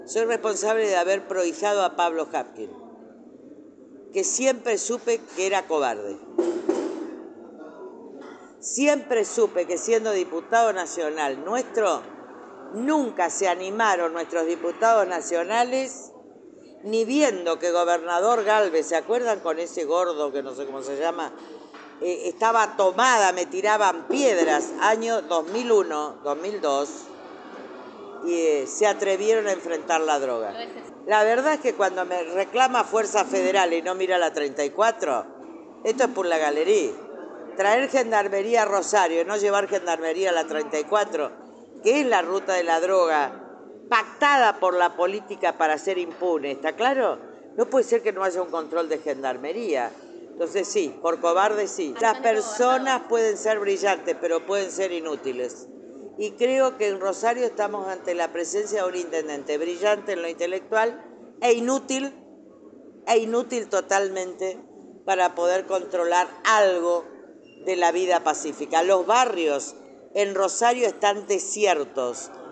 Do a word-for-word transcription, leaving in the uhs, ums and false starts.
Soy responsable de haber prohijado a Pablo Habkin, que siempre supe que era cobarde. Siempre supe que siendo diputado nacional nuestro, nunca se animaron nuestros diputados nacionales, ni viendo que gobernador Gálvez, ¿se acuerdan con ese gordo que no sé cómo se llama? Eh, estaba tomada, me tiraban piedras, año dos mil uno, dos mil dos, y eh, se atrevieron a enfrentar la droga. La verdad es que cuando me reclama Fuerza Federal y no mira la treinta y cuatro, esto es por la galería. Traer gendarmería a Rosario y no llevar gendarmería a la treinta y cuatro, que es la ruta de la droga, pactada por la política para ser impune, ¿está claro? No puede ser que no haya un control de gendarmería. Entonces sí, por cobarde sí. Las personas pueden ser brillantes, pero pueden ser inútiles. Y creo que en Rosario estamos ante la presencia de un intendente brillante en lo intelectual e inútil, e inútil totalmente para poder controlar algo de la vida pacífica. Los barrios en Rosario están desiertos.